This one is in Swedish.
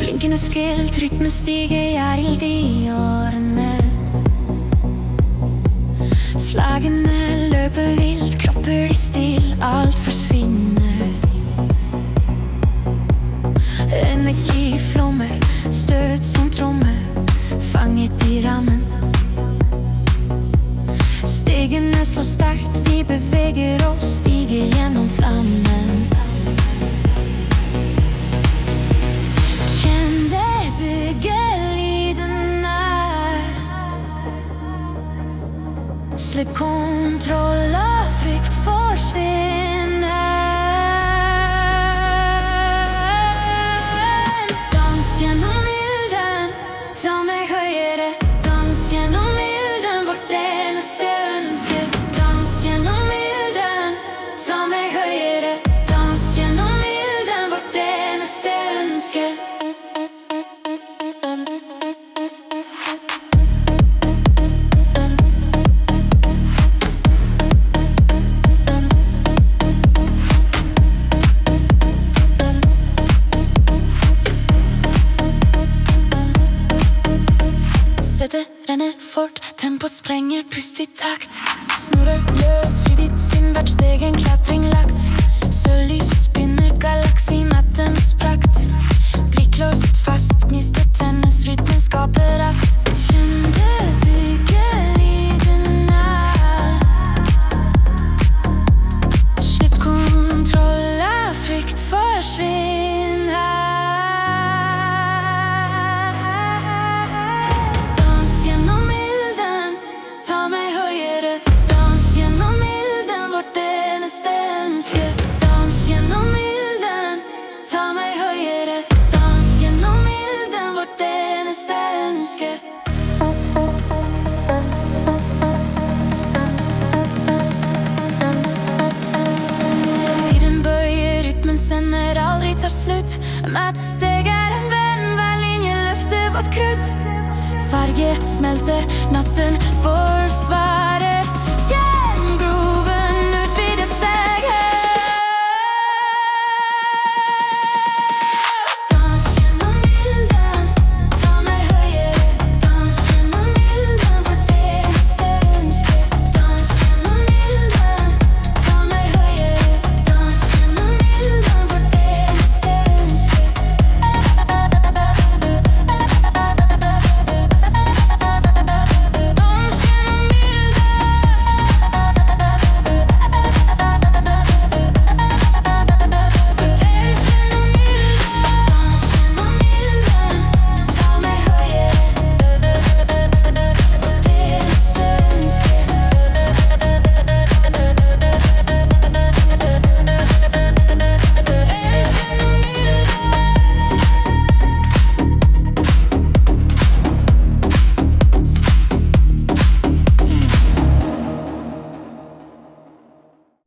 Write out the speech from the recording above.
Blinkende skilt, rytmen stiger, jeg ild i årene. Slagene løper vilt, kropper i still, alt forsvinner. Energiflommer, støt som trommer, fanget i rammen. Stegene slår sterkt, vi beveger oss, stiger gjennom flammen. Kjenn det bygge lyden er. Slipp kontroll og frykt forsvinner. Dans gjennom ilden, ta meg høyere. Dans gjennom ilden, vårt eneste ønske. Dans gjennom ilden, ta meg høyere. Dans gjennom ilden, vårt eneste ønske. Svette renner fort, tempo sprenger, pust i takt. Snorer løs, fri ditt sinn, hvert steg en klatring lagt. Sølvlys spinner, galaksi, nattens prakt. Blikk låst fast, gnistet tennes, rytmen skaper akt. Kjenn det bygge lyden er. Slipp kontroll av frykt forsvinner. Ta meg høyere, dans gjennom ilden, vårt eneste ønske. Dans gjennom ilden, ta meg høyere. Dans gjennom ilden, vårt eneste ønske. Tiden bøyer, rytmen sender, aldri tar slutt. Hvert steg er en venn, hver linje løfter vårt krutt. Farge smelter, natten forsvar.